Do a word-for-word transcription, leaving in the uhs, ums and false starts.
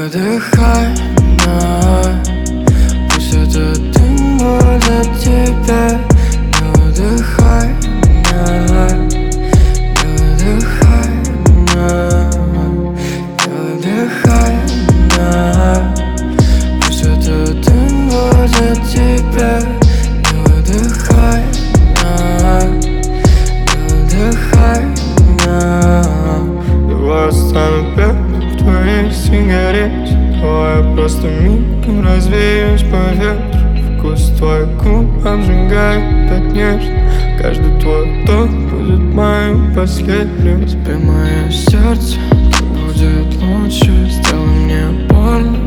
выдыхай, на. Пусть этот дым будет тебя. Не выдыхай, на. Не выдыхай, на. Не выдыхай, на. Пусть этот дым будет тебя. Не выдыхай, на. Не выдыхай, на. Давай стану первым в твоей сигарете. Давай я просто мигом развеюсь по ветру. Вкус твоих губ обжигает так нежно. Каждый твой вдох будет моим последним. Теперь мое сердце будет лучше. Сделай мне больно,